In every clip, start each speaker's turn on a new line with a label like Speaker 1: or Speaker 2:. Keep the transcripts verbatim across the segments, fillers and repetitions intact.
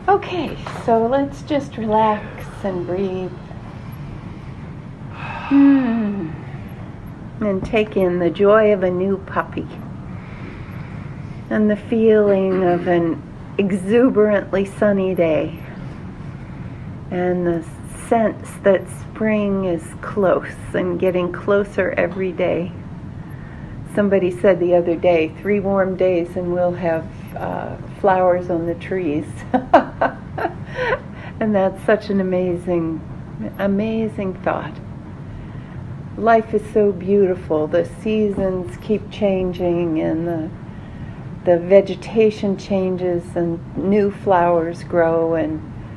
Speaker 1: Okay, so let's just relax and breathe. Hmm. And take in the joy of a new puppy and the feeling of an exuberantly sunny day and the sense that spring is close and getting closer every day. Somebody said the other day, three warm days and we'll have uh, flowers on the trees. And that's such an amazing, amazing thought. Life is so beautiful. The seasons keep changing and the, the vegetation changes and new flowers grow and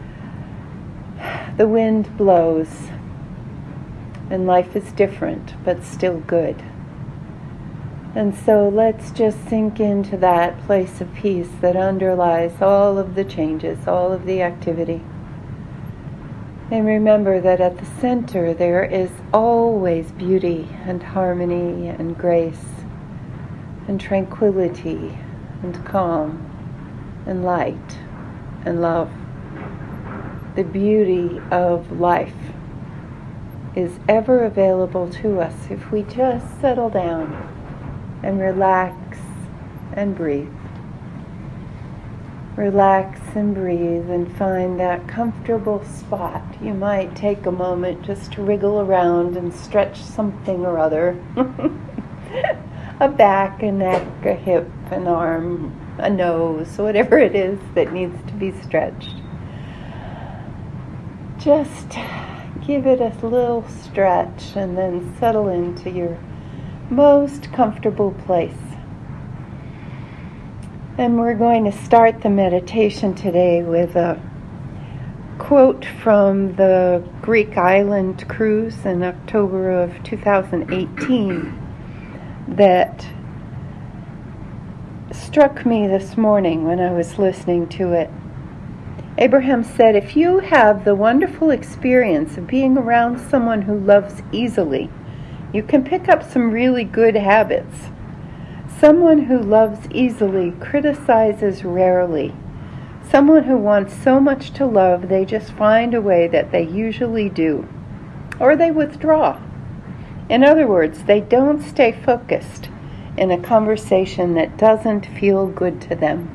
Speaker 1: the wind blows. And life is different, but still good. And so let's just sink into that place of peace that underlies all of the changes, all of the activity. And remember that at the center there is always beauty and harmony and grace and tranquility and calm and light and love. The beauty of life is ever available to us if we just settle down and relax and breathe. Relax and breathe and find that comfortable spot. You might take a moment just to wriggle around and stretch something or other. A back, a neck, a hip, an arm, a nose, whatever it is that needs to be stretched. Just give it a little stretch and then settle into your most comfortable place. And we're going to start the meditation today with a quote from the Greek island cruise in October of two thousand eighteen that struck me this morning when I was listening to it. Abraham said, "If you have the wonderful experience of being around someone who loves easily, you can pick up some really good habits. Someone who loves easily criticizes rarely. Someone who wants so much to love, they just find a way that they usually do. Or they withdraw. In other words, they don't stay focused in a conversation that doesn't feel good to them."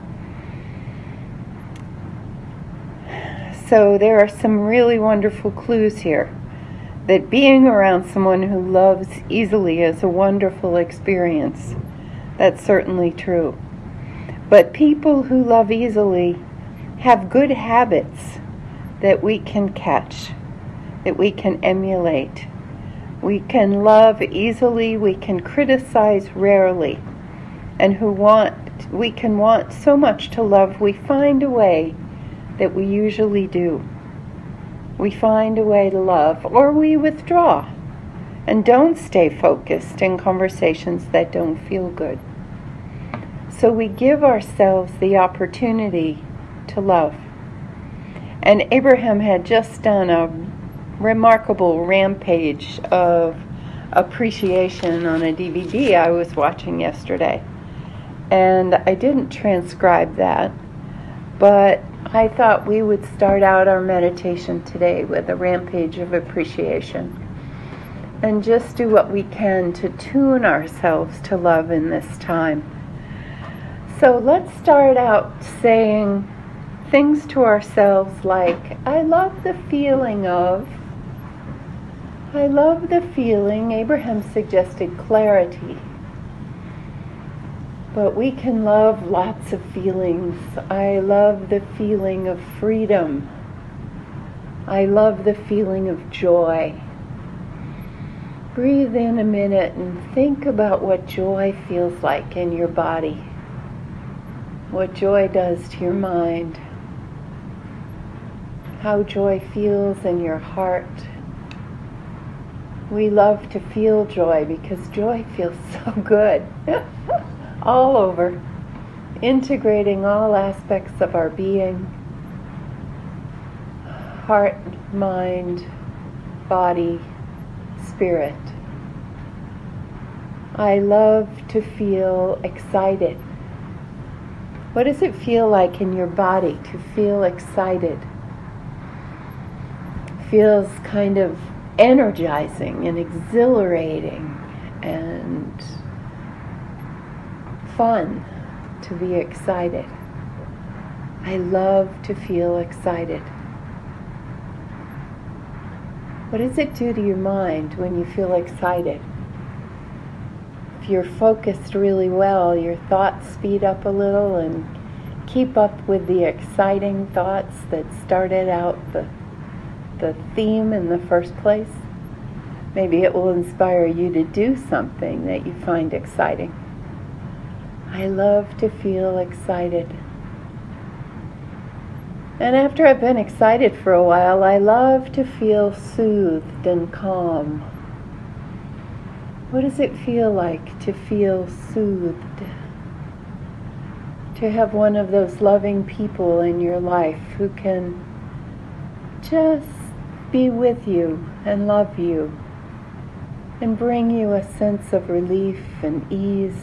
Speaker 1: So there are some really wonderful clues here. That being around someone who loves easily is a wonderful experience. That's certainly true. But people who love easily have good habits that we can catch, that we can emulate. We can love easily, we can criticize rarely, and who want we can want so much to love, we find a way that we usually do. We find a way to love, or we withdraw and don't stay focused in conversations that don't feel good. So we give ourselves the opportunity to love. And Abraham had just done a remarkable rampage of appreciation on a D V D I was watching yesterday. And I didn't transcribe that, but I thought we would start out our meditation today with a rampage of appreciation and just do what we can to tune ourselves to love in this time. So let's start out saying things to ourselves like, I love the feeling of, I love the feeling, Abraham suggested clarity. But we can love lots of feelings. I love the feeling of freedom. I love the feeling of joy. Breathe in a minute and think about what joy feels like in your body. What joy does to your mind. How joy feels in your heart. We love to feel joy because joy feels so good. All over, integrating all aspects of our being, heart, mind, body, spirit. I love to feel excited. What does it feel like in your body to feel excited? Feels kind of energizing and exhilarating and fun to be excited. I love to feel excited. What does it do to your mind when you feel excited? If you're focused really well, your thoughts speed up a little and keep up with the exciting thoughts that started out the, the theme in the first place. Maybe it will inspire you to do something that you find exciting. I love to feel excited. And after I've been excited for a while, I love to feel soothed and calm. What does it feel like to feel soothed? To have one of those loving people in your life who can just be with you and love you and bring you a sense of relief and ease.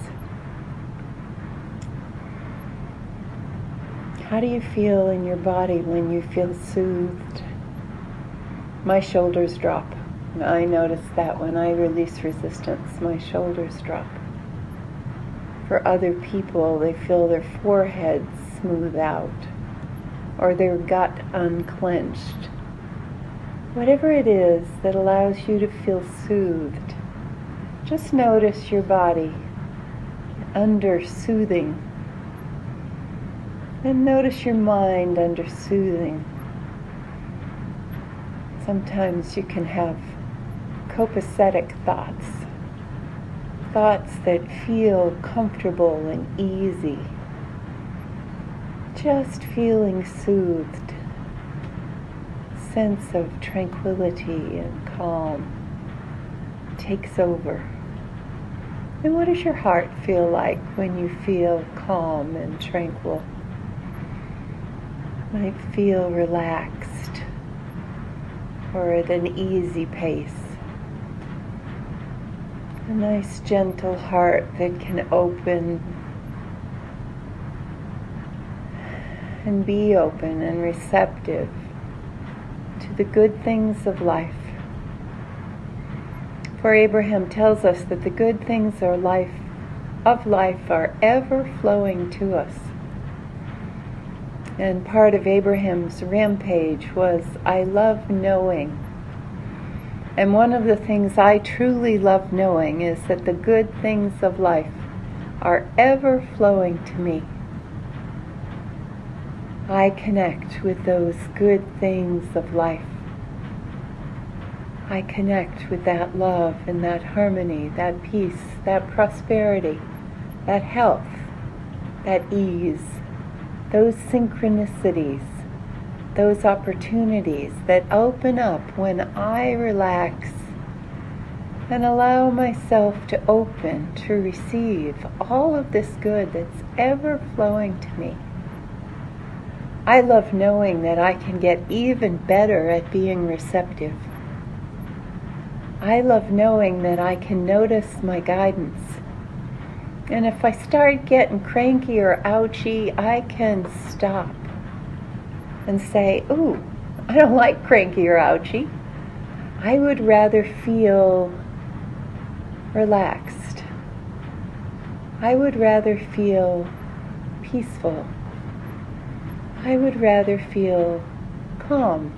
Speaker 1: How do you feel in your body when you feel soothed? My shoulders drop. I notice that when I release resistance, my shoulders drop. For other people, they feel their foreheads smooth out or their gut unclenched. Whatever it is that allows you to feel soothed, just notice your body under soothing. And notice your mind under soothing. Sometimes you can have copacetic thoughts, thoughts that feel comfortable and easy, just feeling soothed, sense of tranquility and calm takes over. And what does your heart feel like when you feel calm and tranquil? Might feel relaxed or at an easy pace. A nice gentle heart that can open and be open and receptive to the good things of life. For Abraham tells us that the good things of life, of life are ever flowing to us. And part of Abraham's rampage was, I love knowing. And one of the things I truly love knowing is that the good things of life are ever flowing to me. I connect with those good things of life. I connect with that love and that harmony, that peace, that prosperity, that health, that ease, those synchronicities, those opportunities that open up when I relax and allow myself to open to receive all of this good that's ever flowing to me. I love knowing that I can get even better at being receptive. I love knowing that I can notice my guidance. And if I start getting cranky or ouchy, I can stop and say, ooh, I don't like cranky or ouchy. I would rather feel relaxed. I would rather feel peaceful. I would rather feel calm.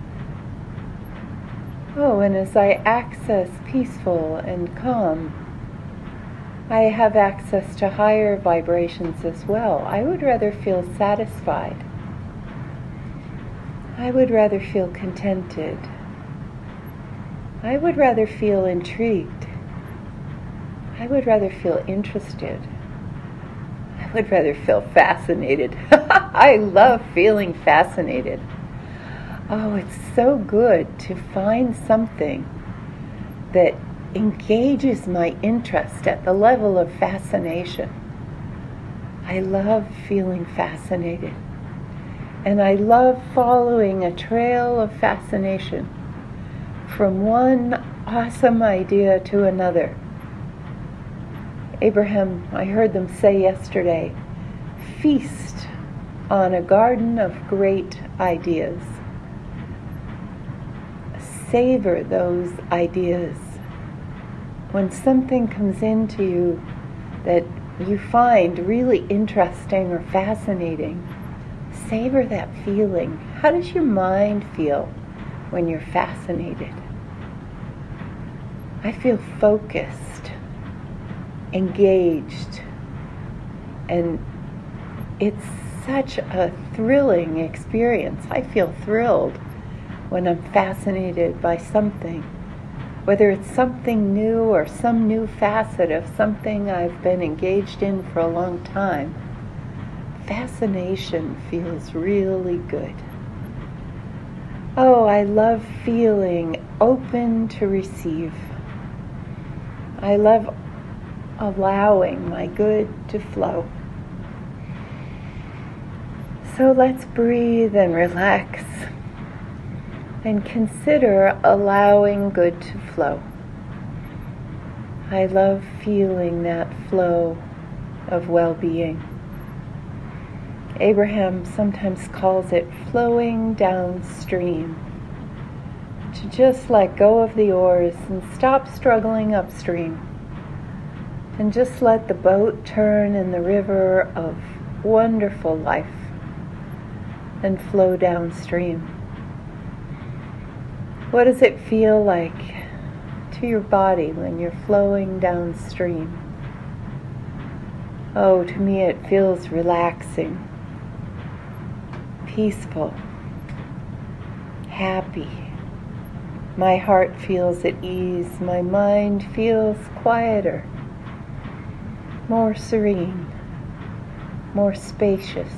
Speaker 1: Oh, and as I access peaceful and calm, I have access to higher vibrations as well. I would rather feel satisfied. I would rather feel contented. I would rather feel intrigued. I would rather feel interested. I would rather feel fascinated. I love feeling fascinated. Oh, it's so good to find something that engages my interest at the level of fascination. I love feeling fascinated. And I love following a trail of fascination from one awesome idea to another. Abraham, I heard them say yesterday, feast on a garden of great ideas. Savor those ideas. When something comes into you that you find really interesting or fascinating, savor that feeling. How does your mind feel when you're fascinated? I feel focused, engaged, and it's such a thrilling experience. I feel thrilled when I'm fascinated by something, whether it's something new or some new facet of something I've been engaged in for a long time. Fascination feels really good. Oh, I love feeling open to receive. I love allowing my good to flow. So let's breathe and relax and consider allowing good to flow. I love feeling that flow of well-being. Abraham sometimes calls it flowing downstream. To just let go of the oars and stop struggling upstream. And just let the boat turn in the river of wonderful life and flow downstream. What does it feel like to your body when you're flowing downstream? Oh, to me it feels relaxing, peaceful, happy. My heart feels at ease. My mind feels quieter, more serene, more spacious.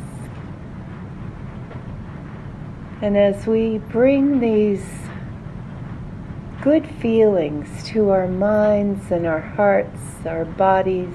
Speaker 1: And as we bring these good feelings to our minds and our hearts, our bodies,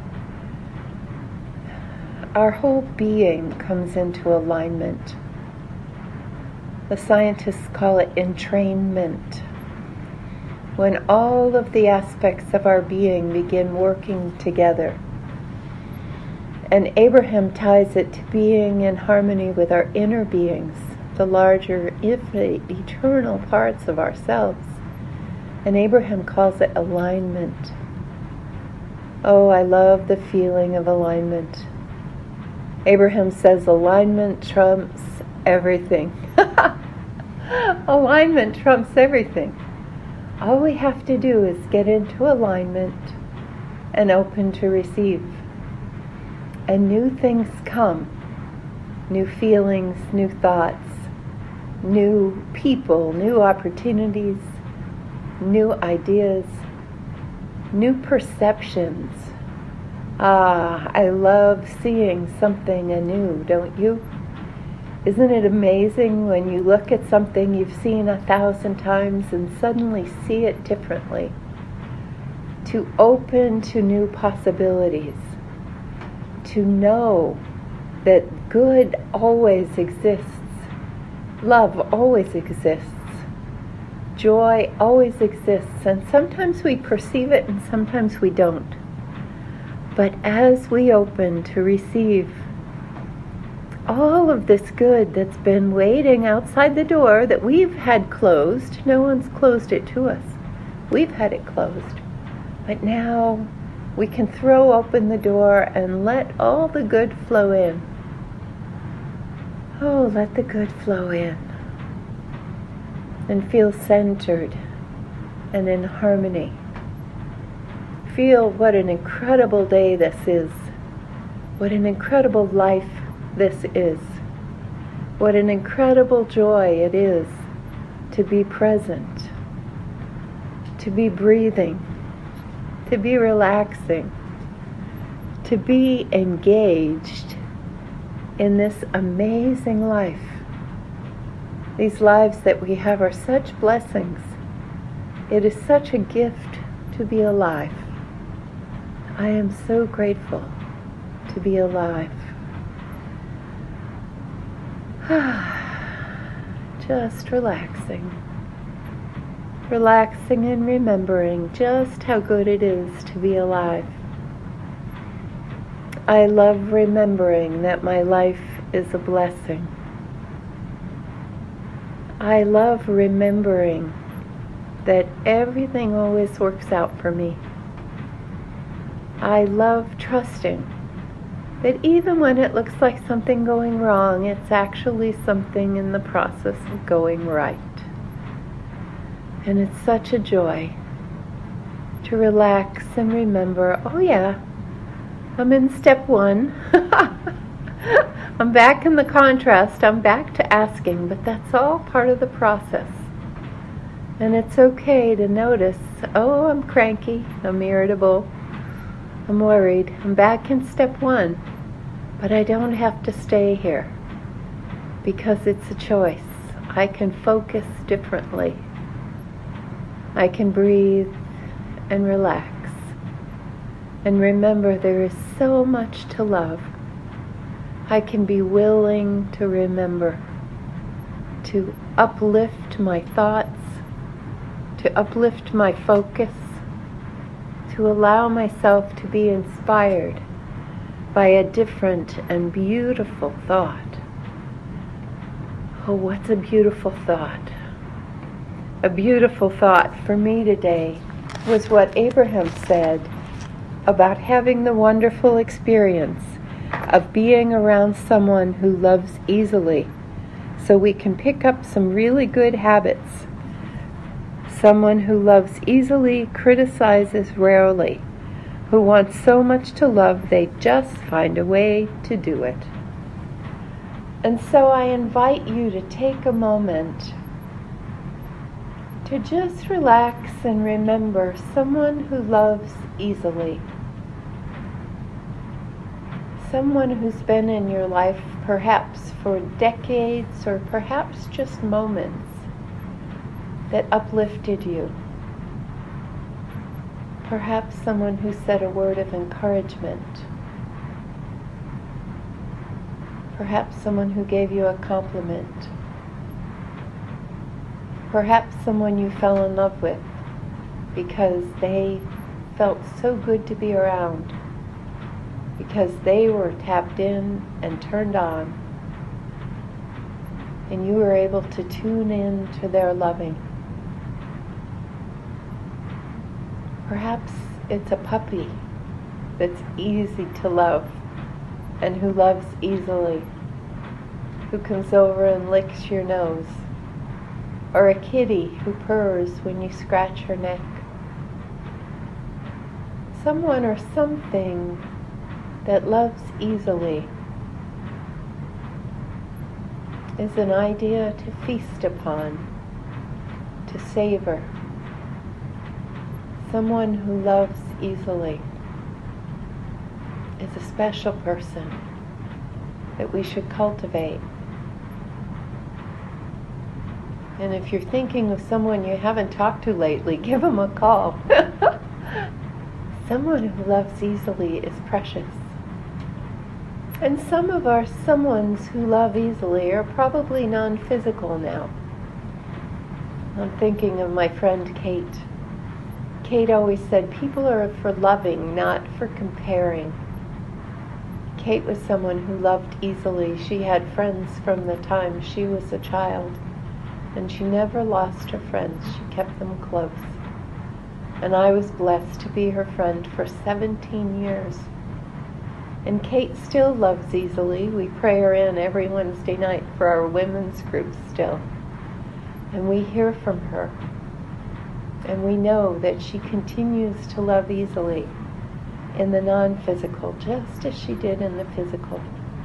Speaker 1: our whole being comes into alignment. The scientists call it entrainment. When all of the aspects of our being begin working together. And Abraham ties it to being in harmony with our inner beings, the larger, infinite, eternal parts of ourselves. And Abraham calls it alignment. Oh, I love the feeling of alignment. Abraham says alignment trumps everything. Alignment trumps everything. All we have to do is get into alignment and open to receive. And new things come. New feelings, new thoughts, new people, new opportunities, new ideas, new perceptions. Ah, I love seeing something anew, don't you? Isn't it amazing when you look at something you've seen a thousand times and suddenly see it differently? To open to new possibilities. To know that good always exists. Love always exists. Joy always exists. And sometimes we perceive it and sometimes we don't. But as we open to receive all of this good that's been waiting outside the door that we've had closed, no one's closed it to us. We've had it closed. But now we can throw open the door and let all the good flow in. Oh, let the good flow in. And feel centered and in harmony. Feel what an incredible day this is. What an incredible life this is. What an incredible joy it is to be present, to be breathing, to be relaxing, to be engaged in this amazing life. These lives that we have are such blessings. It is such a gift to be alive. I am so grateful to be alive. Just relaxing. Relaxing and remembering just how good it is to be alive. I love remembering that my life is a blessing. I love remembering that everything always works out for me. I love trusting that even when it looks like something going wrong, it's actually something in the process of going right. And it's such a joy to relax and remember, oh yeah, I'm in step one. I'm back in the contrast. I'm back to asking, but that's all part of the process. And it's okay to notice, oh, I'm cranky, I'm irritable, I'm worried. I'm back in step one, but I don't have to stay here because it's a choice. I can focus differently. I can breathe and relax and remember there is so much to love. I can be willing to remember, to uplift my thoughts, to uplift my focus, to allow myself to be inspired by a different and beautiful thought. Oh, what's a beautiful thought? A beautiful thought for me today was what Abraham said about having the wonderful experience of being around someone who loves easily, so we can pick up some really good habits. Someone who loves easily criticizes rarely, who wants so much to love they just find a way to do it. And so I invite you to take a moment to just relax and remember someone who loves easily. Someone who's been in your life perhaps for decades or perhaps just moments that uplifted you. Perhaps someone who said a word of encouragement. Perhaps someone who gave you a compliment. Perhaps someone you fell in love with because they felt so good to be around, because they were tapped in and turned on, and you were able to tune in to their loving. Perhaps it's a puppy that's easy to love and who loves easily, who comes over and licks your nose, or a kitty who purrs when you scratch her neck. Someone or something that loves easily is an idea to feast upon, to savor. Someone who loves easily is a special person that we should cultivate. And if you're thinking of someone you haven't talked to lately, give them a call. Someone who loves easily is precious. And some of our someones who love easily are probably non-physical now. I'm thinking of my friend Kate. Kate always said people are for loving, not for comparing. Kate was someone who loved easily. She had friends from the time she was a child, and she never lost her friends. She kept them close. And I was blessed to be her friend for seventeen years. And Kate still loves easily. We pray her in every Wednesday night for our women's group still. And we hear from her. And we know that she continues to love easily in the non-physical, just as she did in the physical.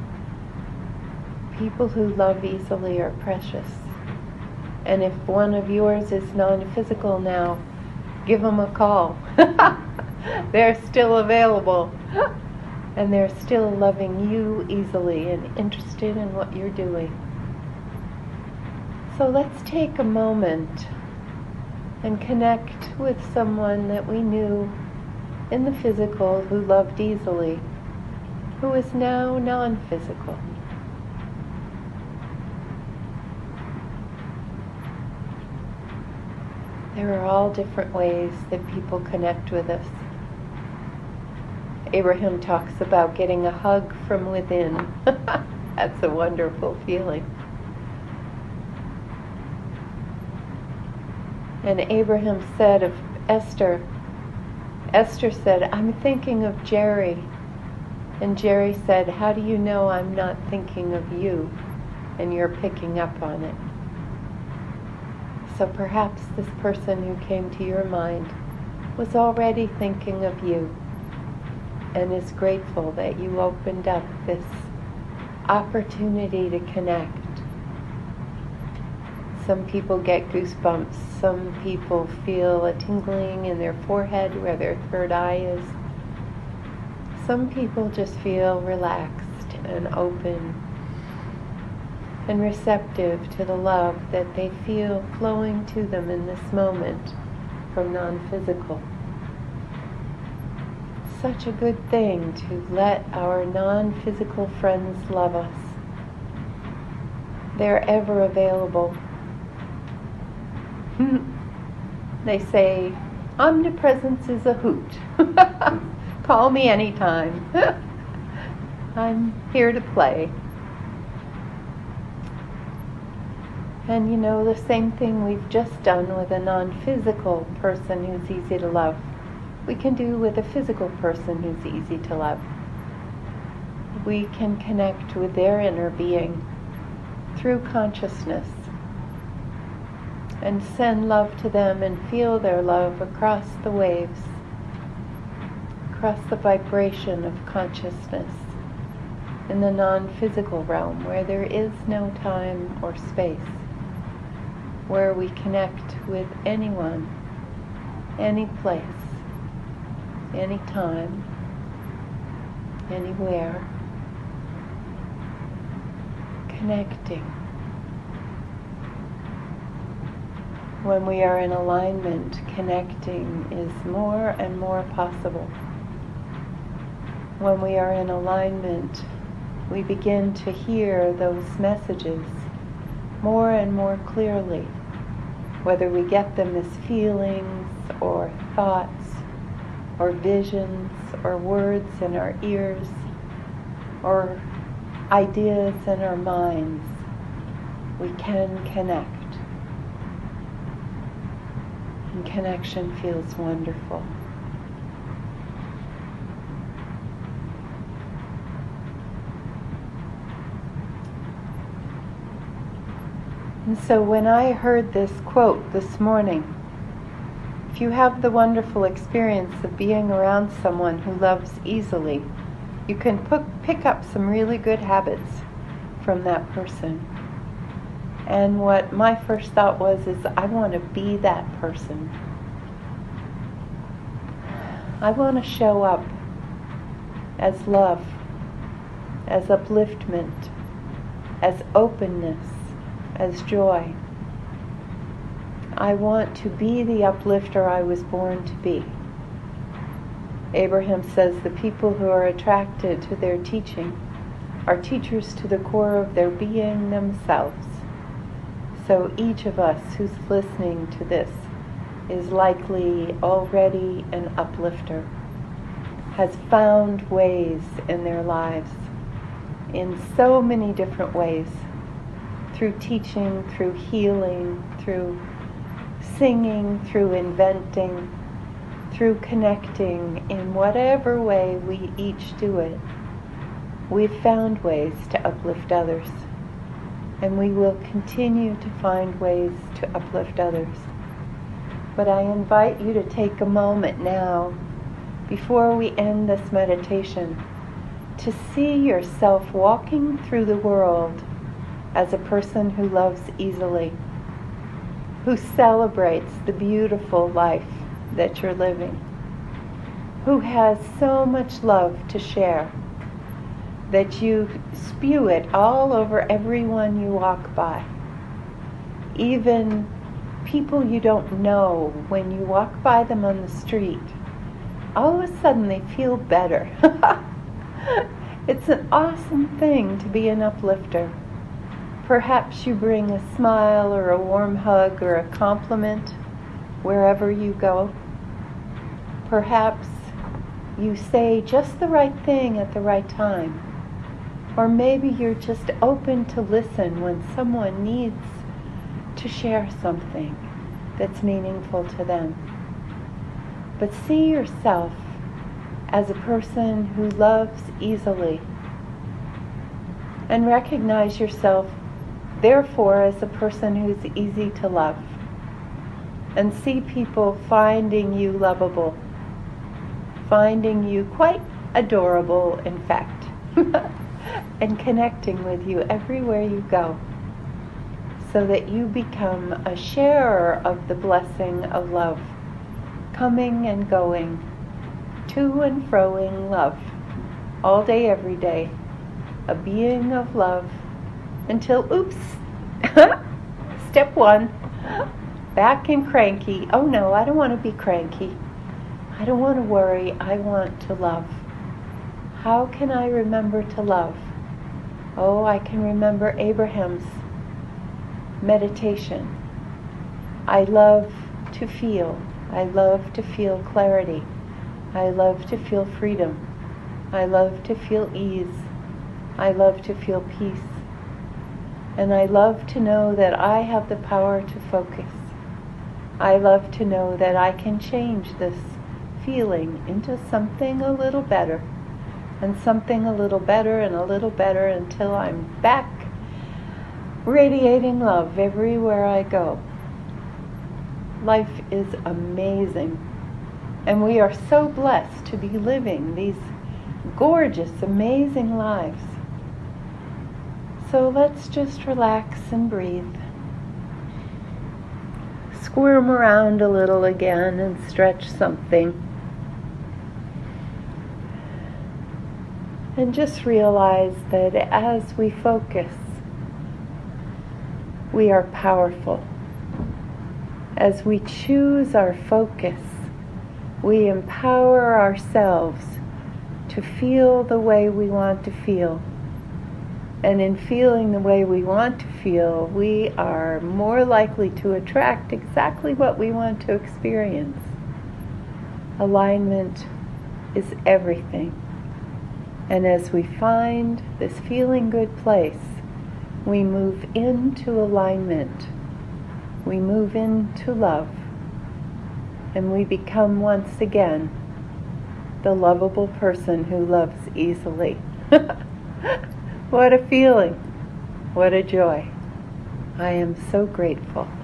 Speaker 1: People who love easily are precious. And if one of yours is non-physical now, give them a call. They're still available. And they're still loving you easily and interested in what you're doing. So let's take a moment and connect with someone that we knew in the physical who loved easily, who is now non-physical. There are all different ways that people connect with us. Abraham talks about getting a hug from within. That's a wonderful feeling. And Abraham said of Esther, Esther said, I'm thinking of Jerry. And Jerry said, how do you know I'm not thinking of you and you're picking up on it? So perhaps this person who came to your mind was already thinking of you and is grateful that you opened up this opportunity to connect. Some people get goosebumps. Some people feel a tingling in their forehead where their third eye is. Some people just feel relaxed and open and receptive to the love that they feel flowing to them in this moment from non-physical. Such a good thing to let our non-physical friends love us. They're ever available. They say, omnipresence is a hoot. Call me anytime. I'm here to play. And you know, the same thing we've just done with a non-physical person who's easy to love, we can do with a physical person who's easy to love. We can connect with their inner being through consciousness and send love to them and feel their love across the waves, across the vibration of consciousness in the non-physical realm where there is no time or space, where we connect with anyone, any place, any time, anywhere, connecting. When we are in alignment, connecting is more and more possible. When we are in alignment, we begin to hear those messages more and more clearly, whether we get them as feelings or thoughts or visions or words in our ears or ideas in our minds. We can connect. And connection feels wonderful. And so when I heard this quote this morning, if you have the wonderful experience of being around someone who loves easily, you can p- pick up some really good habits from that person. And what my first thought was is, I want to be that person. I want to show up as love, as upliftment, as openness, as joy. I want to be the uplifter I was born to be. Abraham says the people who are attracted to their teaching are teachers to the core of their being themselves. So each of us who's listening to this is likely already an uplifter, has found ways in their lives, in so many different ways, through teaching, through healing, through singing, through inventing, through connecting, in whatever way we each do it. We've found ways to uplift others. And we will continue to find ways to uplift others. But I invite you to take a moment now, before we end this meditation, to see yourself walking through the world as a person who loves easily, who celebrates the beautiful life that you're living, who has so much love to share, that you spew it all over everyone you walk by. Even people you don't know, when you walk by them on the street, all of a sudden they feel better. It's an awesome thing to be an uplifter. Perhaps you bring a smile or a warm hug or a compliment wherever you go. Perhaps you say just the right thing at the right time. Or maybe you're just open to listen when someone needs to share something that's meaningful to them. But see yourself as a person who loves easily, and recognize yourself, therefore, as a person who's easy to love. And see people finding you lovable, finding you quite adorable, in fact, and connecting with you everywhere you go, so that you become a sharer of the blessing of love, coming and going, to and froing love, all day, every day, a being of love, until, oops, step one, back and cranky. Oh no, I don't want to be cranky. I don't want to worry. I want to love. How can I remember to love? Oh, I can remember Abraham's meditation. I love to feel. I love to feel clarity. I love to feel freedom. I love to feel ease. I love to feel peace. And I love to know that I have the power to focus. I love to know that I can change this feeling into something a little better, and something a little better and a little better until I'm back radiating love everywhere I go. Life is amazing, and we are so blessed to be living these gorgeous, amazing lives. So let's just relax and breathe. Squirm around a little again and stretch something. And just realize that as we focus, we are powerful. As we choose our focus, we empower ourselves to feel the way we want to feel. And in feeling the way we want to feel, we are more likely to attract exactly what we want to experience. Alignment is everything. And as we find this feeling good place, we move into alignment. We move into love. And we become once again the lovable person who loves easily. What a feeling. What a joy. I am so grateful.